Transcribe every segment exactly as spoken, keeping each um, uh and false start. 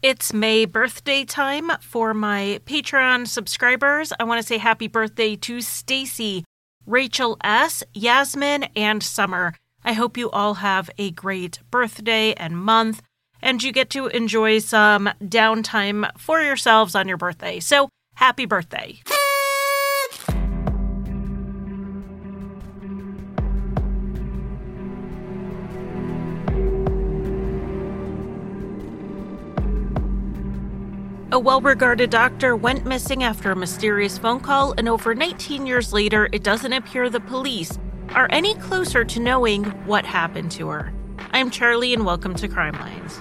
It's May birthday time for my Patreon subscribers. I want to say happy birthday to Stacy, Rachel S., Yasmin, and Summer. I hope you all have a great birthday and month, and you get to enjoy some downtime for yourselves on your birthday. So, happy birthday. A well-regarded doctor went missing after a mysterious phone call, and over nineteen years later, it doesn't appear the police are any closer to knowing what happened to her. I'm Charlie, and welcome to Crime Lines.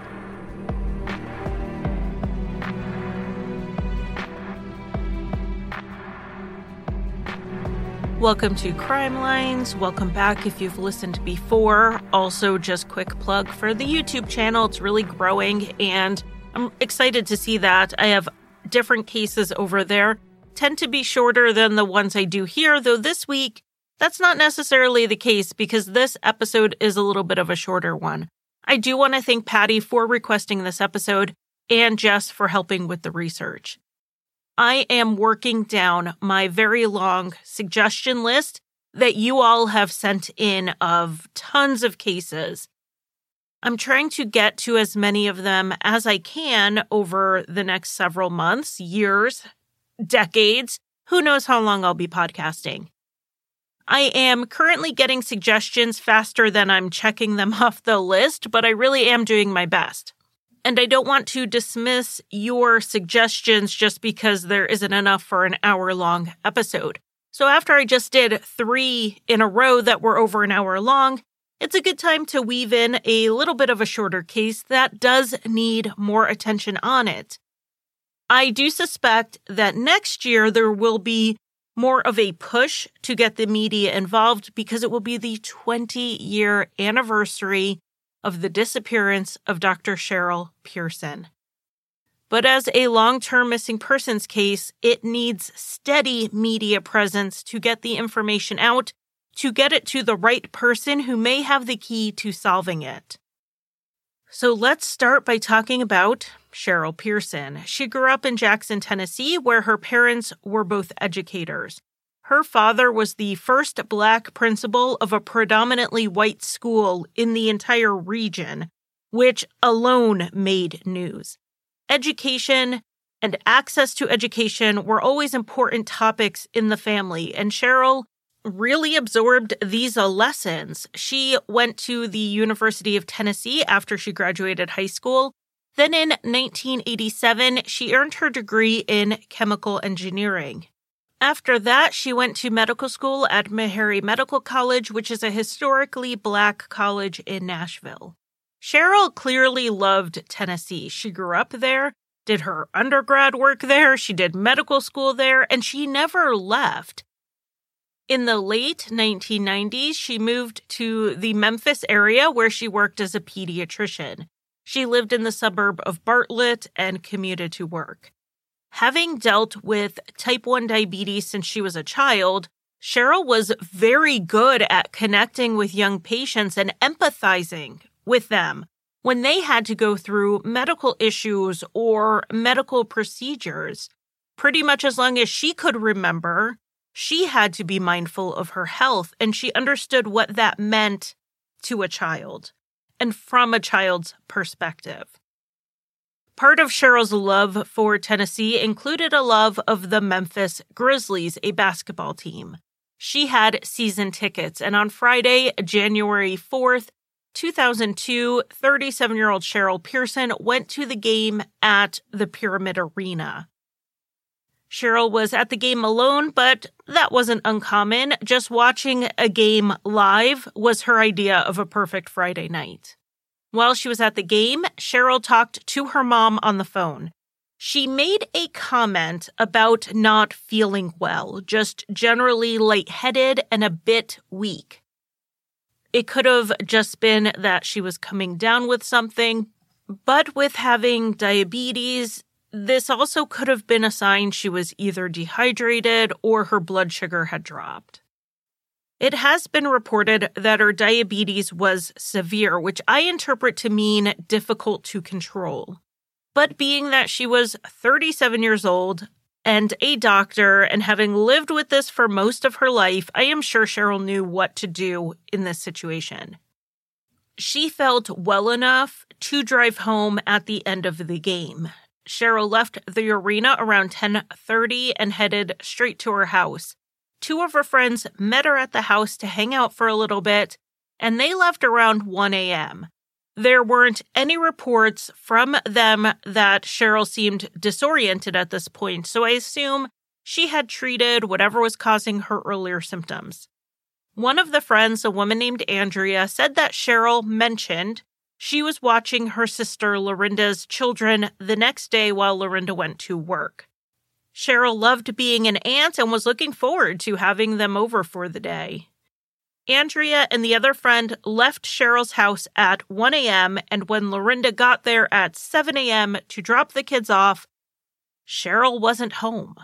Welcome to Crime Lines. Welcome back if you've listened before. Also, just quick plug for the YouTube channel. It's really growing, and I'm excited to see that. I have different cases over there. Tend to be shorter than the ones I do here, though this week, that's not necessarily the case because this episode is a little bit of a shorter one. I do want to thank Patty for requesting this episode and Jess for helping with the research. I am working down my very long suggestion list that you all have sent in of tons of cases. I'm trying to get to as many of them as I can over the next several months, years, decades. Who knows how long I'll be podcasting. I am currently getting suggestions faster than I'm checking them off the list, but I really am doing my best. And I don't want to dismiss your suggestions just because there isn't enough for an hour-long episode. So after I just did three in a row that were over an hour long, it's a good time to weave in a little bit of a shorter case that does need more attention on it. I do suspect that next year there will be more of a push to get the media involved because it will be the twenty-year anniversary of the disappearance of Doctor Cheryl Pearson. But as a long-term missing persons case, it needs steady media presence to get the information out, to get it to the right person who may have the key to solving it. So let's start by talking about Cheryl Pearson. She grew up in Jackson, Tennessee, where her parents were both educators. Her father was the first Black principal of a predominantly white school in the entire region, which alone made news. Education and access to education were always important topics in the family, and Cheryl really absorbed these uh, lessons. She went to the University of Tennessee after she graduated high school. Then in nineteen eighty-seven, she earned her degree in chemical engineering. After that, she went to medical school at Meharry Medical College, which is a historically Black college in Nashville. Cheryl clearly loved Tennessee. She grew up there, did her undergrad work there, she did medical school there, and she never left. In the late nineteen nineties, she moved to the Memphis area where she worked as a pediatrician. She lived in the suburb of Bartlett and commuted to work. Having dealt with type one diabetes since she was a child, Cheryl was very good at connecting with young patients and empathizing with them when they had to go through medical issues or medical procedures. Pretty much as long as she could remember, she had to be mindful of her health, and she understood what that meant to a child and from a child's perspective. Part of Cheryl's love for Tennessee included a love of the Memphis Grizzlies, a basketball team. She had season tickets, and on Friday, January fourth, two thousand two, thirty-seven-year-old Cheryl Pearson went to the game at the Pyramid Arena. Cheryl was at the game alone, but that wasn't uncommon. Just watching a game live was her idea of a perfect Friday night. While she was at the game, Cheryl talked to her mom on the phone. She made a comment about not feeling well, just generally lightheaded and a bit weak. It could have just been that she was coming down with something, but with having diabetes, this also could have been a sign she was either dehydrated or her blood sugar had dropped. It has been reported that her diabetes was severe, which I interpret to mean difficult to control. But being that she was thirty-seven years old and a doctor and having lived with this for most of her life, I am sure Cheryl knew what to do in this situation. She felt well enough to drive home at the end of the game. Cheryl left the arena around ten thirty and headed straight to her house. Two of her friends met her at the house to hang out for a little bit, and they left around one a.m. There weren't any reports from them that Cheryl seemed disoriented at this point, so I assume she had treated whatever was causing her earlier symptoms. One of the friends, a woman named Andrea, said that Cheryl mentioned she was watching her sister Lorinda's children the next day while Lorinda went to work. Cheryl loved being an aunt and was looking forward to having them over for the day. Andrea and the other friend left Cheryl's house at one a.m., and when Lorinda got there at seven a.m. to drop the kids off, Cheryl wasn't home.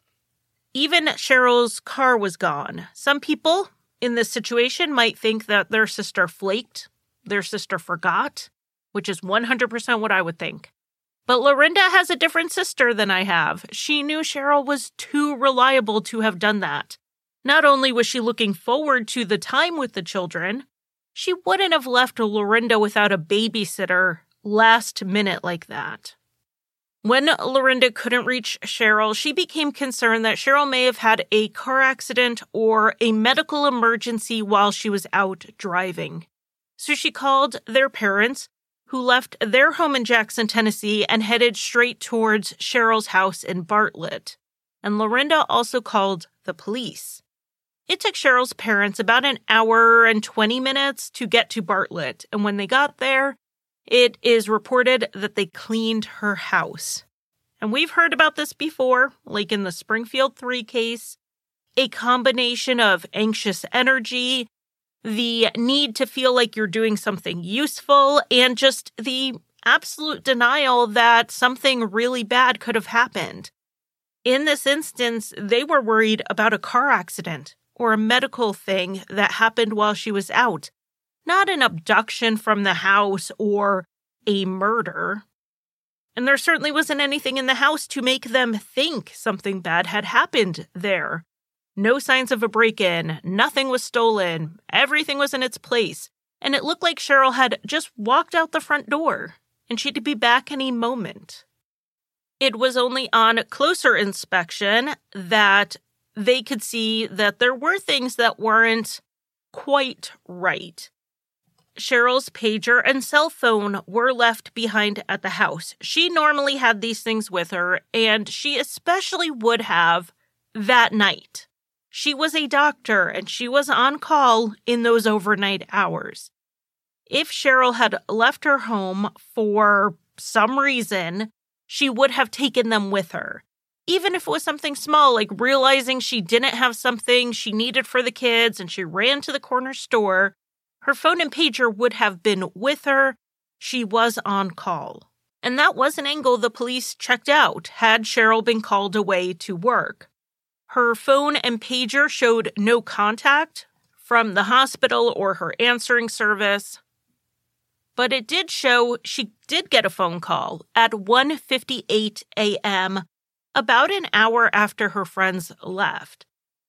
Even Cheryl's car was gone. Some people in this situation might think that their sister flaked, their sister forgot, which is one hundred percent what I would think. But Lorinda has a different sister than I have. She knew Cheryl was too reliable to have done that. Not only was she looking forward to the time with the children, she wouldn't have left Lorinda without a babysitter last minute like that. When Lorinda couldn't reach Cheryl, she became concerned that Cheryl may have had a car accident or a medical emergency while she was out driving. So she called their parents, who left their home in Jackson, Tennessee, and headed straight towards Cheryl's house in Bartlett. And Lorinda also called the police. It took Cheryl's parents about an hour and twenty minutes to get to Bartlett, and when they got there, it is reported that they cleaned her house. And we've heard about this before, like in the Springfield three case, a combination of anxious energy, the need to feel like you're doing something useful, and just the absolute denial that something really bad could have happened. In this instance, they were worried about a car accident or a medical thing that happened while she was out, not an abduction from the house or a murder. And there certainly wasn't anything in the house to make them think something bad had happened there. No signs of a break-in, nothing was stolen, everything was in its place, and it looked like Cheryl had just walked out the front door, and she'd be back any moment. It was only on closer inspection that they could see that there were things that weren't quite right. Cheryl's pager and cell phone were left behind at the house. She normally had these things with her, and she especially would have that night. She was a doctor, and she was on call in those overnight hours. If Cheryl had left her home for some reason, she would have taken them with her. Even if it was something small, like realizing she didn't have something she needed for the kids and she ran to the corner store, her phone and pager would have been with her. She was on call. And that was an angle the police checked out had Cheryl been called away to work. Her phone and pager showed no contact from the hospital or her answering service. But it did show she did get a phone call at one fifty-eight a.m., about an hour after her friends left.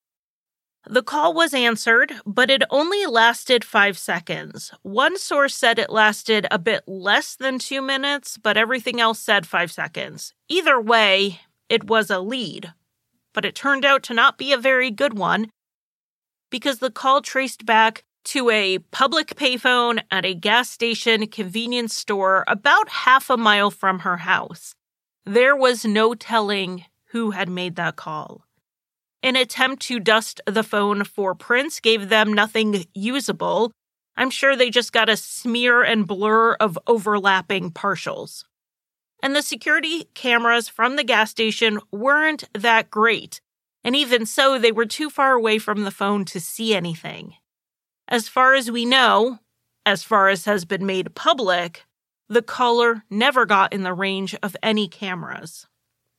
The call was answered, but it only lasted five seconds. One source said it lasted a bit less than two minutes, but everything else said five seconds. Either way, it was a lead, but it turned out to not be a very good one because the call traced back to a public payphone at a gas station convenience store about half a mile from her house. There was no telling who had made that call. An attempt to dust the phone for prints gave them nothing usable. I'm sure they just got a smear and blur of overlapping partials. And the security cameras from the gas station weren't that great, and even so, they were too far away from the phone to see anything. As far as we know, as far as has been made public, the caller never got in the range of any cameras.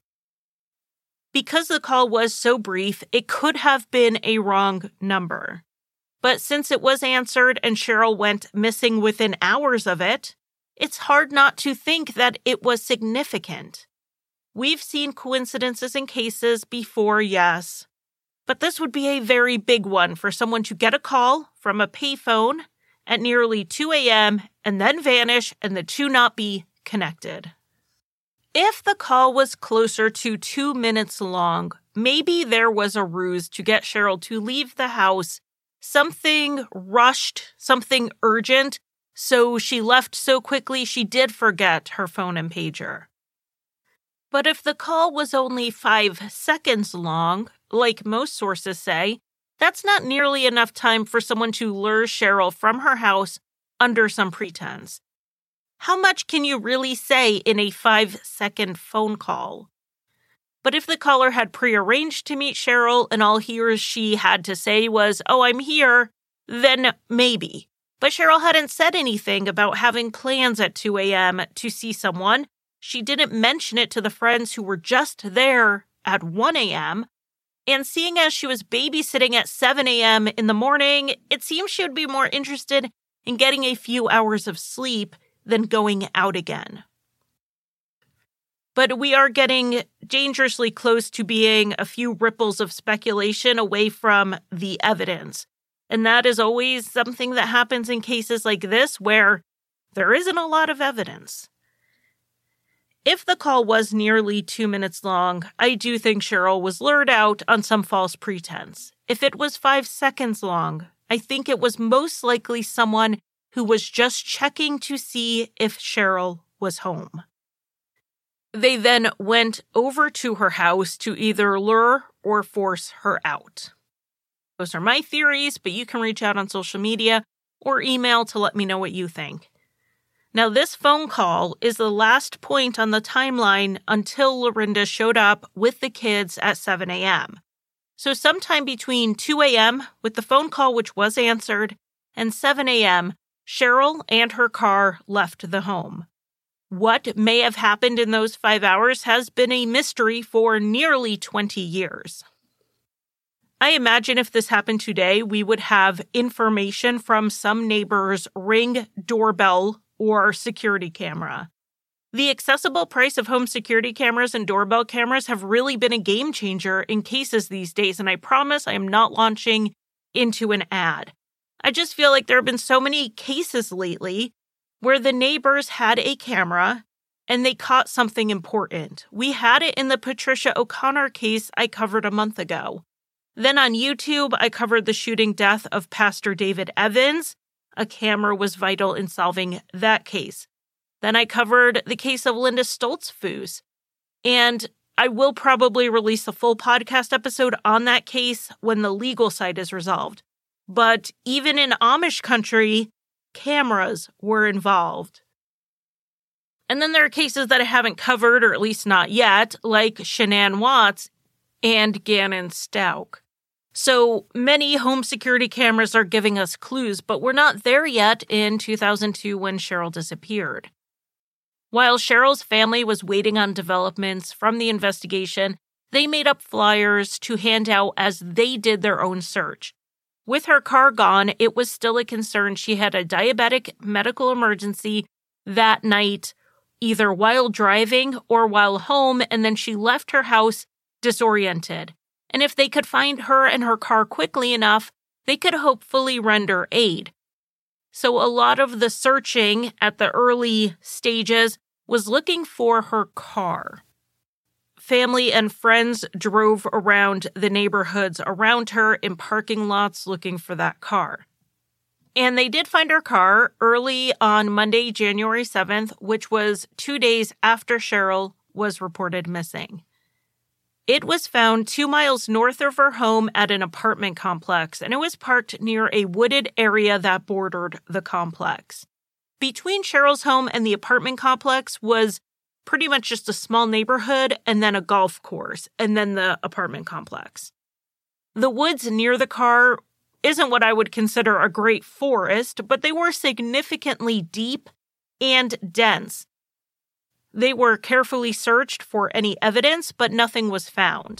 Because the call was so brief, it could have been a wrong number. But since it was answered and Cheryl went missing within hours of it, it's hard not to think that it was significant. We've seen coincidences in cases before, yes, but this would be a very big one for someone to get a call from a payphone at nearly two a.m. and then vanish and the two not be connected. If the call was closer to two minutes long, maybe there was a ruse to get Cheryl to leave the house, something rushed, something urgent, so she left so quickly she did forget her phone and pager. But if the call was only five seconds long, like most sources say, that's not nearly enough time for someone to lure Cheryl from her house under some pretense. How much can you really say in a five-second phone call? But if the caller had prearranged to meet Cheryl and all he or she had to say was, "Oh, I'm here," then maybe. But Cheryl hadn't said anything about having plans at two a.m. to see someone. She didn't mention it to the friends who were just there at one a.m., and seeing as she was babysitting at seven a.m. in the morning, it seems she would be more interested in getting a few hours of sleep than going out again. But we are getting dangerously close to being a few ripples of speculation away from the evidence. And that is always something that happens in cases like this where there isn't a lot of evidence. If the call was nearly two minutes long, I do think Cheryl was lured out on some false pretense. If it was five seconds long, I think it was most likely someone who was just checking to see if Cheryl was home. They then went over to her house to either lure or force her out. Those are my theories, but you can reach out on social media or email to let me know what you think. Now, this phone call is the last point on the timeline until Lorinda showed up with the kids at seven a.m. So sometime between two a.m., with the phone call which was answered, and seven a.m., Cheryl and her car left the home. What may have happened in those five hours has been a mystery for nearly twenty years. I imagine if this happened today, we would have information from some neighbor's Ring doorbell or security camera. The accessible price of home security cameras and doorbell cameras have really been a game changer in cases these days, and I promise I am not launching into an ad. I just feel like there have been so many cases lately where the neighbors had a camera and they caught something important. We had it in the Patricia O'Connor case I covered a month ago. Then on YouTube, I covered the shooting death of Pastor David Evans. A camera was vital in solving that case. Then I covered the case of Linda Stoltzfus. And I will probably release a full podcast episode on that case when the legal side is resolved. But even in Amish country, cameras were involved. And then there are cases that I haven't covered, or at least not yet, like Shanann Watts and Gannon Stauch. So many home security cameras are giving us clues, but we're not there yet in two thousand two when Cheryl disappeared. While Cheryl's family was waiting on developments from the investigation, they made up flyers to hand out as they did their own search. With her car gone, it was still a concern she had a diabetic medical emergency that night, either while driving or while home, and then she left her house disoriented. And if they could find her and her car quickly enough, they could hopefully render aid. So a lot of the searching at the early stages was looking for her car. Family and friends drove around the neighborhoods around her in parking lots looking for that car. And they did find her car early on Monday, January seventh, which was two days after Cheryl was reported missing. It was found two miles north of her home at an apartment complex, and it was parked near a wooded area that bordered the complex. Between Cheryl's home and the apartment complex was pretty much just a small neighborhood and then a golf course, and then the apartment complex. The woods near the car isn't what I would consider a great forest, but they were significantly deep and dense. They were carefully searched for any evidence, but nothing was found.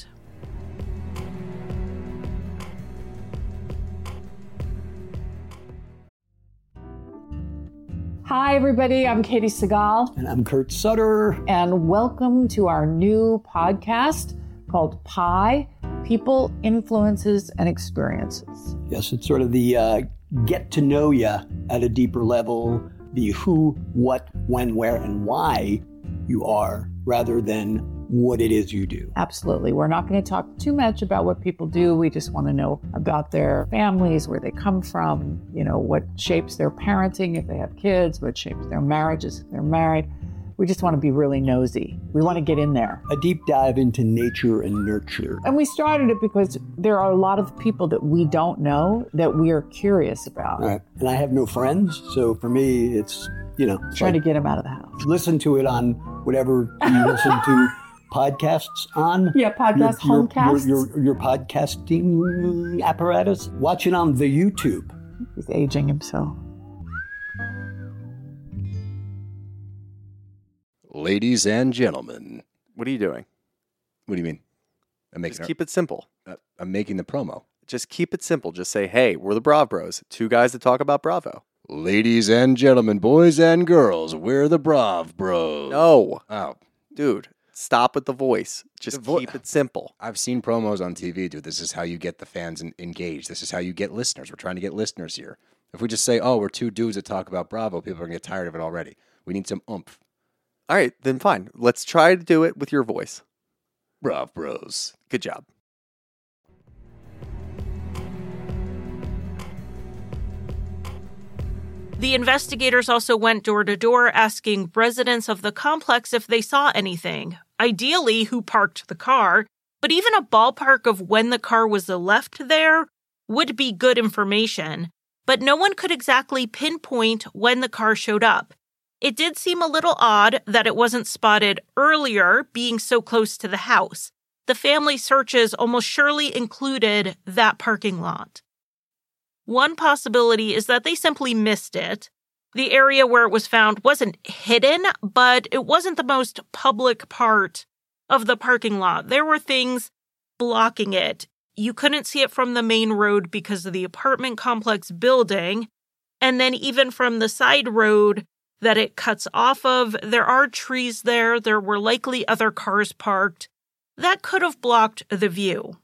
Hi, everybody. I'm Katie Segal. And I'm Kurt Sutter. And welcome to our new podcast called Pi, People, Influences, and Experiences. Yes, it's sort of the uh, get to know you at a deeper level, the who, what, when, where, and why you are, rather than what it is you do. Absolutely. We're not going to talk too much about what people do. We just want to know about their families, where they come from, you know, what shapes their parenting if they have kids, what shapes their marriages if they're married. We just want to be really nosy. We want to get in there. A deep dive into nature and nurture. And we started it because there are a lot of people that we don't know that we are curious about. Right. And I have no friends, so for me, it's, you know. Trying like, to get them out of the house. Listen to it on whatever you listen to podcasts on. Yeah, podcast, your, homecasts. Your, your, your podcasting apparatus. Watch it on the YouTube. He's aging himself. Ladies and gentlemen. What are you doing? What do you mean? I'm making Just a, keep it simple. uh, I'm making the promo. Just keep it simple. Just say, hey, we're the Brav Bros. Two guys that talk about Bravo. Ladies and gentlemen, boys and girls, we're the Brav Bros. No. Oh. Dude, stop with the voice. Just The vo- keep it simple. I've seen promos on T V, dude. This is how you get the fans en- engaged. This is how you get listeners. We're trying to get listeners here. If we just say, oh, we're two dudes that talk about Bravo, people are going to get tired of it already. We need some oomph. All right, then fine. Let's try to do it with your voice. Brav Bros. Good job. The investigators also went door to door asking residents of the complex if they saw anything, ideally who parked the car, but even a ballpark of when the car was left there would be good information, but no one could exactly pinpoint when the car showed up. It did seem a little odd that it wasn't spotted earlier, being so close to the house. The family searches almost surely included that parking lot. One possibility is that they simply missed it. The area where it was found wasn't hidden, but it wasn't the most public part of the parking lot. There were things blocking it. You couldn't see it from the main road because of the apartment complex building. And then even from the side road that it cuts off of, there are trees there. There were likely other cars parked. That could have blocked the view.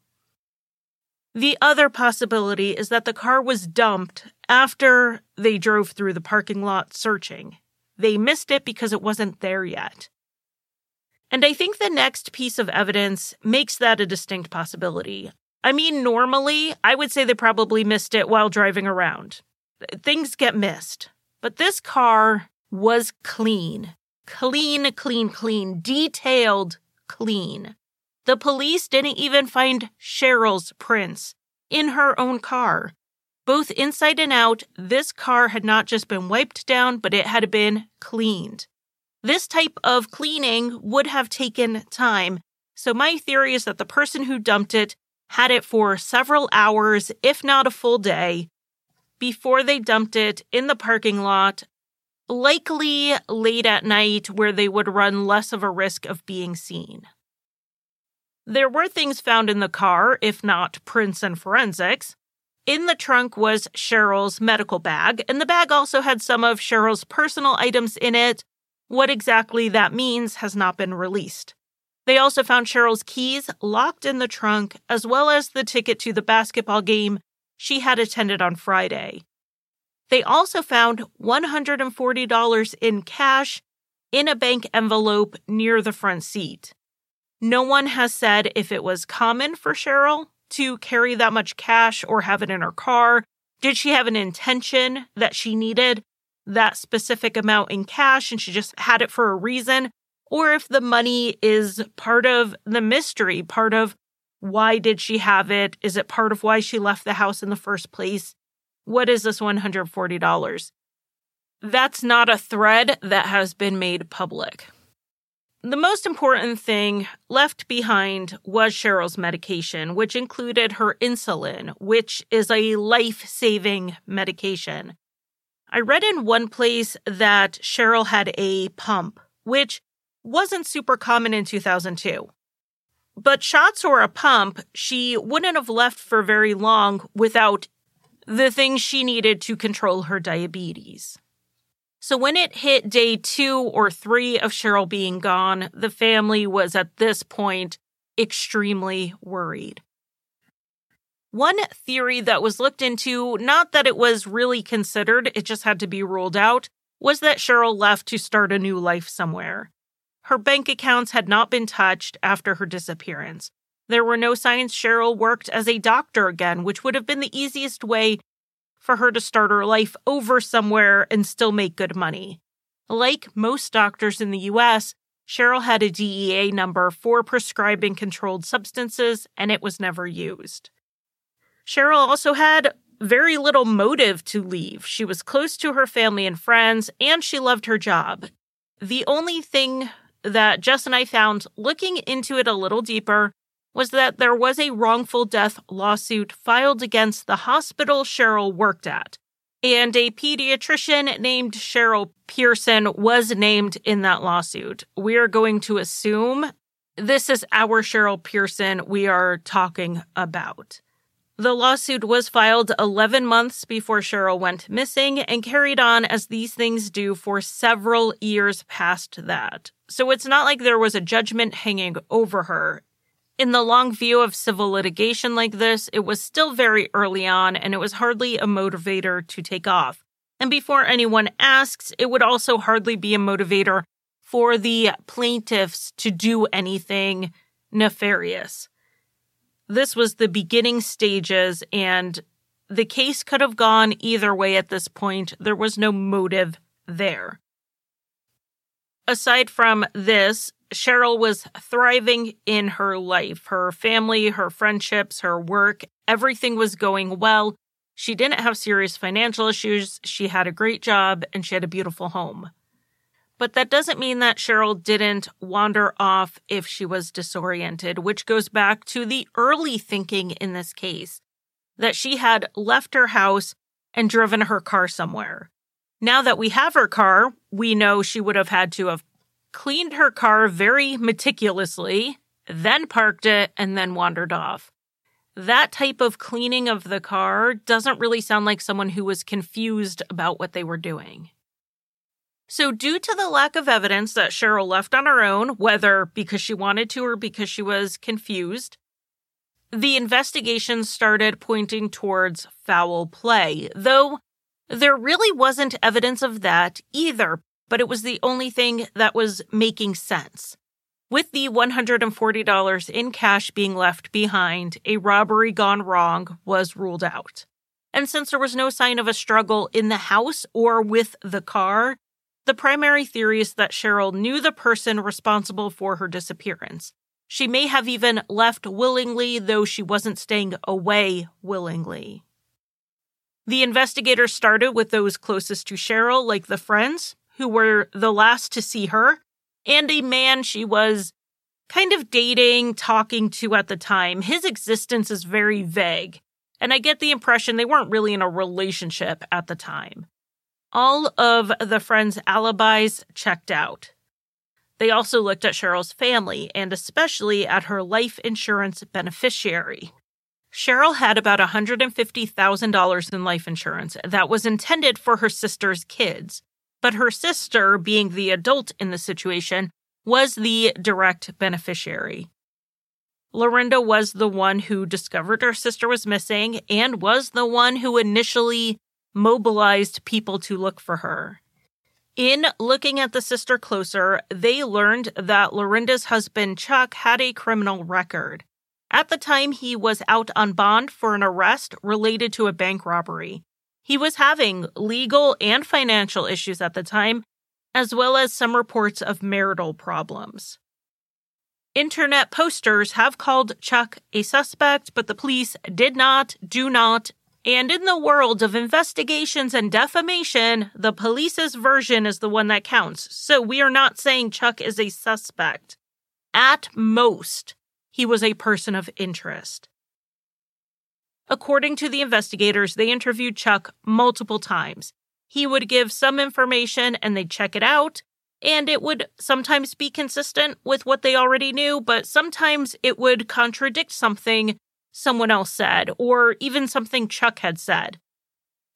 The other possibility is that the car was dumped after they drove through the parking lot searching. They missed it because it wasn't there yet. And I think the next piece of evidence makes that a distinct possibility. I mean, normally, I would say they probably missed it while driving around. Things get missed. But this car was clean. Clean, clean, clean. Detailed clean. The police didn't even find Cheryl's prints in her own car. Both inside and out, this car had not just been wiped down, but it had been cleaned. This type of cleaning would have taken time, so my theory is that the person who dumped it had it for several hours, if not a full day, before they dumped it in the parking lot, likely late at night where they would run less of a risk of being seen. There were things found in the car, if not prints and forensics. In the trunk was Cheryl's medical bag, and the bag also had some of Cheryl's personal items in it. What exactly that means has not been released. They also found Cheryl's keys locked in the trunk, as well as the ticket to the basketball game she had attended on Friday. They also found one hundred forty dollars in cash in a bank envelope near the front seat. No one has said if it was common for Cheryl to carry that much cash or have it in her car. Did she have an intention that she needed that specific amount in cash and she just had it for a reason? Or if the money is part of the mystery, part of why did she have it? Is it part of why she left the house in the first place? What is this one hundred forty dollars? That's not a thread that has been made public. The most important thing left behind was Cheryl's medication, which included her insulin, which is a life-saving medication. I read in one place that Cheryl had a pump, which wasn't super common in two thousand two. But shots or a pump, she wouldn't have left for very long without the things she needed to control her diabetes. So when it hit day two or three of Cheryl being gone, the family was at this point extremely worried. One theory that was looked into, not that it was really considered, it just had to be ruled out, was that Cheryl left to start a new life somewhere. Her bank accounts had not been touched after her disappearance. There were no signs Cheryl worked as a doctor again, which would have been the easiest way for her to start her life over somewhere and still make good money. Like most doctors in the U S, Cheryl had a D E A number for prescribing controlled substances, and it was never used. Cheryl also had very little motive to leave. She was close to her family and friends, and she loved her job. The only thing that Jess and I found looking into it a little deeper was that there was a wrongful death lawsuit filed against the hospital Cheryl worked at, and a pediatrician named Cheryl Pearson was named in that lawsuit. We are going to assume this is our Cheryl Pearson we are talking about. The lawsuit was filed eleven months before Cheryl went missing and carried on as these things do for several years past that. So it's not like there was a judgment hanging over her. In the long view of civil litigation like this, it was still very early on, and it was hardly a motivator to take off. And before anyone asks, it would also hardly be a motivator for the plaintiffs to do anything nefarious. This was the beginning stages, and the case could have gone either way at this point. There was no motive there. Aside from this, Cheryl was thriving in her life. Her family, her friendships, her work, everything was going well. She didn't have serious financial issues. She had a great job, and she had a beautiful home. But that doesn't mean that Cheryl didn't wander off if she was disoriented, which goes back to the early thinking in this case, that she had left her house and driven her car somewhere. Now that we have her car, we know she would have had to have cleaned her car very meticulously, then parked it, and then wandered off. That type of cleaning of the car doesn't really sound like someone who was confused about what they were doing. So due to the lack of evidence that Cheryl left on her own, whether because she wanted to or because she was confused, the investigation started pointing towards foul play, though there really wasn't evidence of that either, but it was the only thing that was making sense. With the one hundred forty dollars in cash being left behind, a robbery gone wrong was ruled out. And since there was no sign of a struggle in the house or with the car, the primary theory is that Cheryl knew the person responsible for her disappearance. She may have even left willingly, though she wasn't staying away willingly. The investigators started with those closest to Cheryl, like the friends, who were the last to see her, and a man she was kind of dating, talking to at the time. His existence is very vague, and I get the impression they weren't really in a relationship at the time. All of the friends' alibis checked out. They also looked at Cheryl's family, and especially at her life insurance beneficiary. Cheryl had about one hundred fifty thousand dollars in life insurance that was intended for her sister's kids, but her sister, being the adult in the situation, was the direct beneficiary. Lorinda was the one who discovered her sister was missing and was the one who initially mobilized people to look for her. In looking at the sister closer, they learned that Lorinda's husband, Chuck, had a criminal record. At the time, he was out on bond for an arrest related to a bank robbery. He was having legal and financial issues at the time, as well as some reports of marital problems. Internet posters have called Chuck a suspect, but the police did not, do not, and in the world of investigations and defamation, the police's version is the one that counts. So we are not saying Chuck is a suspect. At most, he was a person of interest. According to the investigators, they interviewed Chuck multiple times. He would give some information and they'd check it out, and it would sometimes be consistent with what they already knew, but sometimes it would contradict something someone else said, or even something Chuck had said.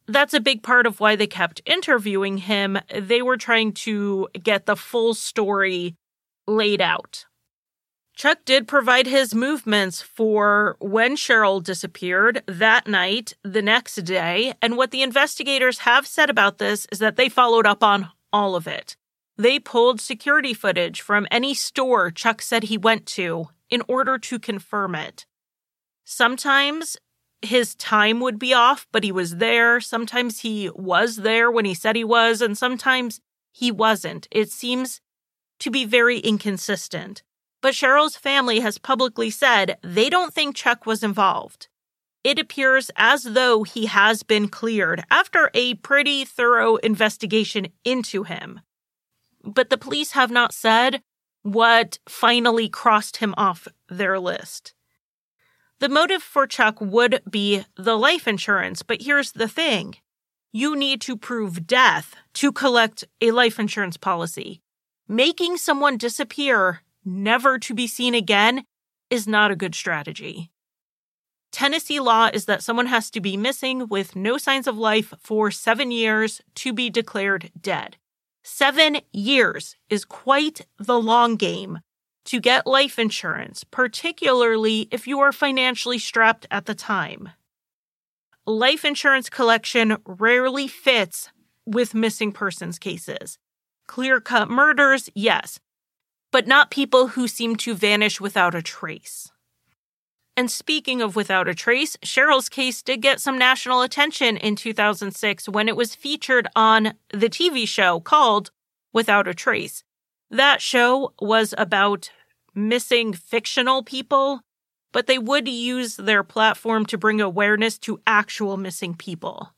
that's a big part of why they kept interviewing him. They were trying to get the full story laid out. Chuck did provide his movements for when Cheryl disappeared that night, the next day, and what the investigators have said about this is that they followed up on all of it. They pulled security footage from any store Chuck said he went to in order to confirm it. Sometimes his time would be off, but he was there. Sometimes he was there when he said he was, and sometimes he wasn't. It seems to be very inconsistent. But Cheryl's family has publicly said they don't think Chuck was involved. It appears as though he has been cleared after a pretty thorough investigation into him. But the police have not said what finally crossed him off their list. The motive for Chuck would be the life insurance, but here's the thing. You need to prove death to collect a life insurance policy. Making someone disappear, never to be seen again, is not a good strategy. Tennessee law is that someone has to be missing with no signs of life for seven years to be declared dead. Seven years is quite the long game to get life insurance, particularly if you are financially strapped at the time. Life insurance collection rarely fits with missing persons cases. Clear-cut murders, yes, but not people who seem to vanish without a trace. And speaking of without a trace, Cheryl's case did get some national attention in two thousand six when it was featured on the T V show called Without a Trace. That show was about missing fictional people, but they would use their platform to bring awareness to actual missing people.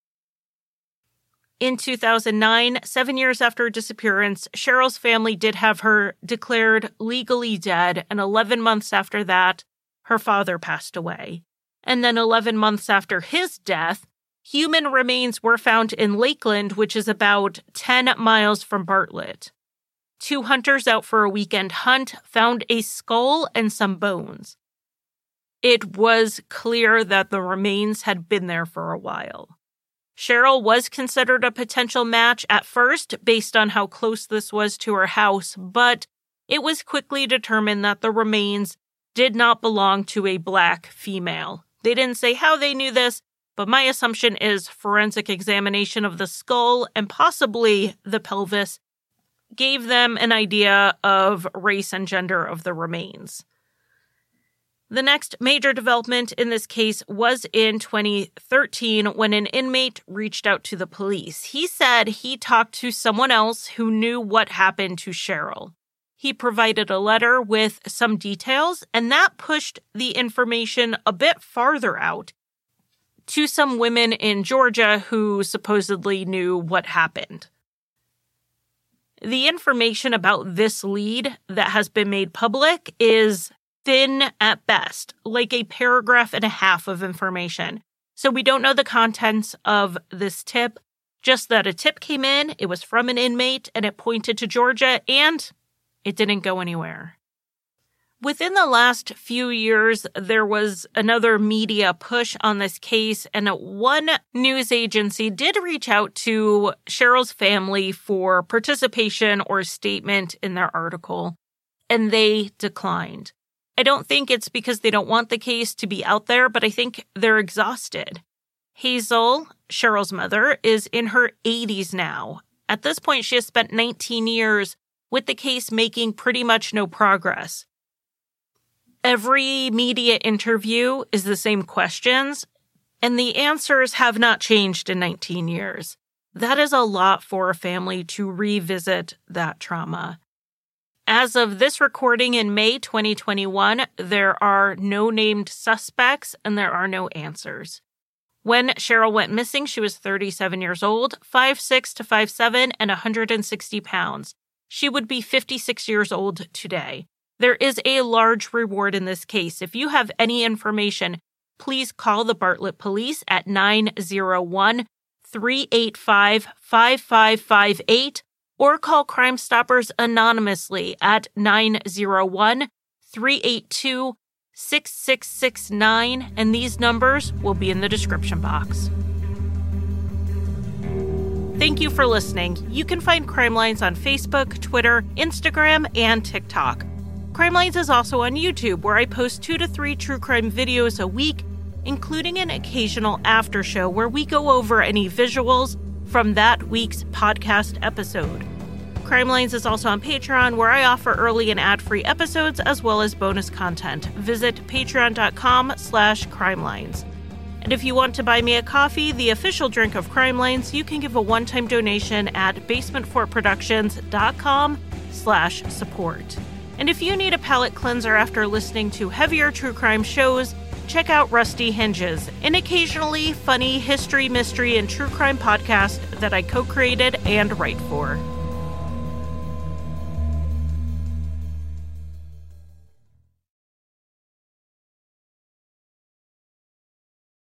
In two thousand nine, seven years after her disappearance, Cheryl's family did have her declared legally dead, and eleven months after that, her father passed away. And then eleven months after his death, human remains were found in Lakeland, which is about ten miles from Bartlett. Two hunters out for a weekend hunt found a skull and some bones. It was clear that the remains had been there for a while. Cheryl was considered a potential match at first based on how close this was to her house, but it was quickly determined that the remains did not belong to a black female. They didn't say how they knew this, but my assumption is forensic examination of the skull and possibly the pelvis gave them an idea of race and gender of the remains. The next major development in this case was in twenty thirteen when an inmate reached out to the police. He said he talked to someone else who knew what happened to Cheryl. He provided a letter with some details, and that pushed the information a bit farther out to some women in Georgia who supposedly knew what happened. The information about this lead that has been made public is thin at best, like a paragraph and a half of information. So we don't know the contents of this tip, just that a tip came in, it was from an inmate, and it pointed to Georgia, and it didn't go anywhere. Within the last few years, there was another media push on this case, and one news agency did reach out to Cheryl's family for participation or statement in their article, and they declined. I don't think it's because they don't want the case to be out there, but I think they're exhausted. Hazel, Cheryl's mother, is in her eighties now. At this point, she has spent nineteen years with the case making pretty much no progress. Every media interview is the same questions, and the answers have not changed in nineteen years. That is a lot for a family to revisit that trauma. As of this recording in May twenty twenty-one, there are no named suspects and there are no answers. When Cheryl went missing, she was thirty-seven years old, five foot six to five foot seven, and one hundred sixty pounds. She would be fifty-six years old today. There is a large reward in this case. If you have any information, please call the Bartlett Police at nine zero one, three eight five, five five five eight or call Crime Stoppers anonymously at nine zero one, three eight two, six six six nine, and these numbers will be in the description box. Thank you for listening. You can find Crime Lines on Facebook, Twitter, Instagram, and TikTok. Crime Lines is also on YouTube, where I post two to three true crime videos a week, including an occasional after show where we go over any visuals from that week's podcast episode. Crime Lines is also on Patreon, where I offer early and ad-free episodes as well as bonus content. Visit patreon.com slash crimelines. And if you want to buy me a coffee, the official drink of Crime Lines, you can give a one-time donation at basementfortproductions.com slash support. And if you need a palate cleanser after listening to heavier true crime shows, check out Rusty Hinges, an occasionally funny history, mystery, and true crime podcast that I co-created and write for.